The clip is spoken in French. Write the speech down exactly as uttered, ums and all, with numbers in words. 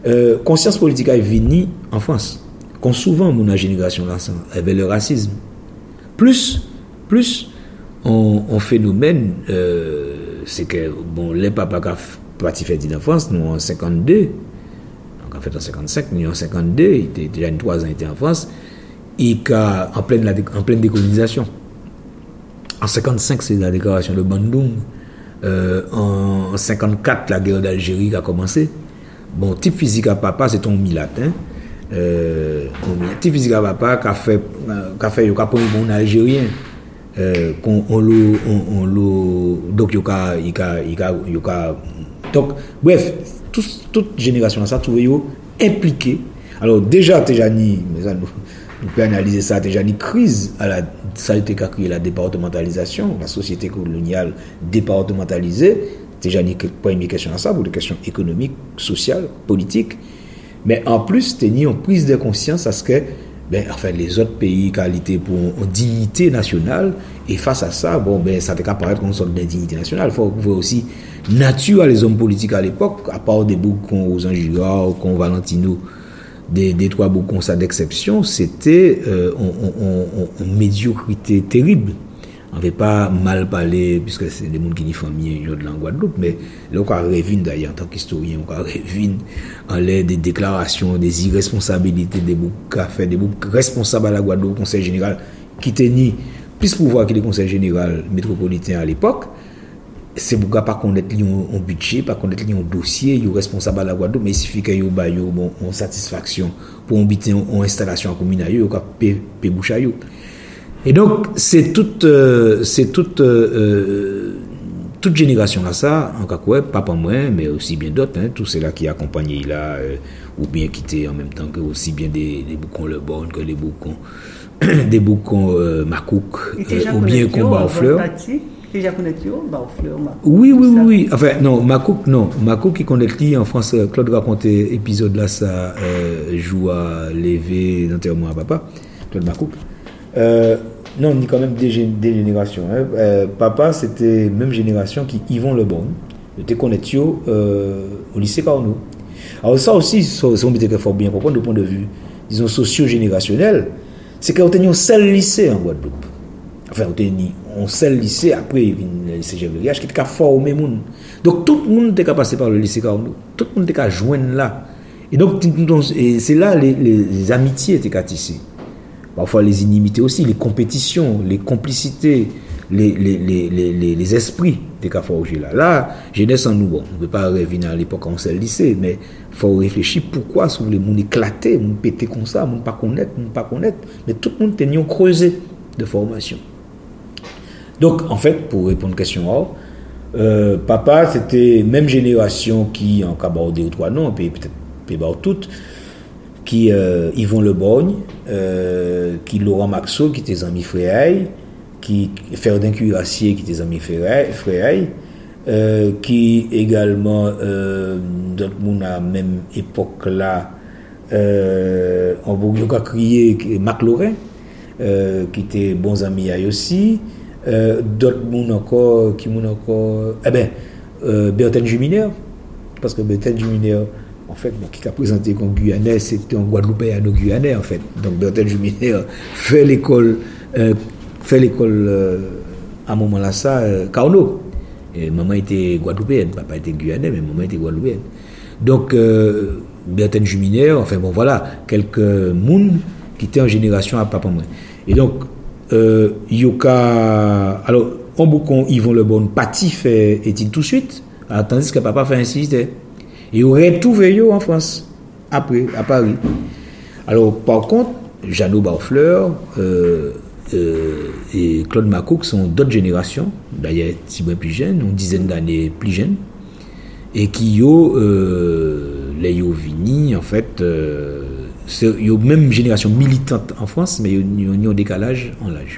euh, conscience politique est venue en France. Quand souvent, mon génération là, avait le racisme. Plus, plus, on, on phénomène, euh, c'est que, bon, les papas qui ont parti faire en France, nous en cinquante-deux, donc en fait en cinquante-cinq, nous en cinquante-deux, il était déjà une trois ans, il était en France, et en pleine, en pleine décolonisation. En cinquante-cinq, c'est la déclaration de Bandung. Euh, en cinquante-quatre, la guerre d'Algérie a commencé. Bon, type physique à papa, c'est ton milatin. Euh, type physique à papa qui a fait, qui a fait, qui a pris un Algérien. Euh, qu'on, on le, on, on le, donc, il y a, il y a, il y a, il y a, donc, bref, tout, toute génération ça, tout est impliqué. Alors, déjà, déjà, ni, mais ça, nous, nous pouvons analyser ça, déjà, ni crise à la, ça a été créé la départementalisation, la société coloniale départementalisée, déjà, ni pas une question à ça, pour des questions économiques, sociales, politiques, mais en plus, il y a une prise de conscience à ce que, ben, enfin, les autres pays qualité pour une dignité nationale, et face à ça, bon, ben, ça peut apparaître comme une sorte d'indignité nationale. Il faut voir aussi nature les hommes politiques à l'époque, à part des boucons aux Angira, aux Valentino, des, des trois boucons ça d'exception, c'était euh, une médiocrité terrible. On ne veut pas mal parler, puisque c'est des gens qui n'y famille de la Guadeloupe, mais là, on revient d'ailleurs en tant qu'historien, on revient en l'air des déclarations, des irresponsabilités, des boucs fait des boucs responsables à la Guadeloupe, au Conseil général, qui tenait plus pouvoir que le Conseil général métropolitain à l'époque. C'est pour pas connaître un budget, pas connaître un dossier, il est responsable à la Guadeloupe, mais il suffit qu'il y ait une satisfaction pour inviter une installation communale, il y a des bouches à eux. Et donc, c'est toute, euh, c'est toute, euh, toute génération là, ça, en cas quoi, pas pour moi, mais aussi bien d'autres, hein, tous ceux-là qui accompagnaient là, euh, ou bien qui étaient en même temps que aussi bien des, des boucons Le Borne que les boucons, des boucons euh, Macouk, euh, ou bien qu'on Barfleur. Déjà connecté au Barfleur. Oui, oui, oui, oui. Enfin, non, Macouk, non. Macouk qui connecté en France, Claude racontait épisode là, ça euh, joue à lever d'enterrement à papa, Claude Macouk. Euh, non, on est quand même des, des générations. Hein. Euh, papa, c'était même génération qui Yvon Le Borne. Il était connecté euh, au lycée Carnot. Alors ça aussi, ça, ça on qu'il faut bien comprendre du point de vue, disons, socio-générationnel, c'est qu'on a un seul lycée en Guadeloupe. Enfin, on a un seul lycée, après, il y a le lycée Gévriage, qui était formé. Donc, tout le monde était passé par le lycée Carnot. Tout le monde était joindre là. Et donc, et c'est là les, les, les amitiés étaient tissées. Parfois les inimités aussi, les compétitions, les complicités, les, les, les, les, les esprits des cas forgés là. Là, jeunesse en nous, bon, on ne peut pas revenir à l'époque où on s'est lycée, mais il faut réfléchir pourquoi si vous voulez, monde éclaté, monde pété comme ça, monde pas connaître, monde pas connaître, mais tout le monde tenait creusé de formation. Donc, en fait, pour répondre à la question, euh, papa, c'était même génération qui, en cas deux ou trois noms, peut-être peut-être toutes, qui euh, Yvon Le Borgne, euh, qui Laurent Maxot, qui était ami Fréhaï, qui Ferdinand Cuirassier, qui était ami Fréhaï, euh, qui également, euh, d'autres monde à la même époque là, euh, on a crié Mac Lorrain, euh, qui était bons amis aussi, euh, d'autres monde encore, qui monde encore, eh ben, euh, Bertin Juminaire, parce que Bertin Juminaire, en fait, bon, qui a présenté comme Guyanais, c'était un Guadeloupéen au Guyanais, en fait. Donc, Bertin Juminaire fait l'école, euh, fait l'école euh, à un moment là, ça, euh, Carnot. Et maman était Guadeloupéenne, papa était Guyanais, mais maman était Guadeloupéenne. Donc, euh, Bertin Juminaire, enfin bon, voilà, quelques mouns qui étaient en génération à papa moi. Et donc, euh, Yoka, alors, on boucon Yvon Le Borne, Pati fait étude tout de suite, tandis que papa fait insister. Et on retrouve yo en France, après, à Paris. Alors, par contre, Jeannot Barfleur euh, euh, et Claude Macouk sont d'autres générations, d'ailleurs, si bien plus jeunes, une dizaine d'années plus jeunes, et qui yo, euh, les yo vini, en fait, euh, c'est yo même génération militante en France, mais il y a un décalage en l'âge.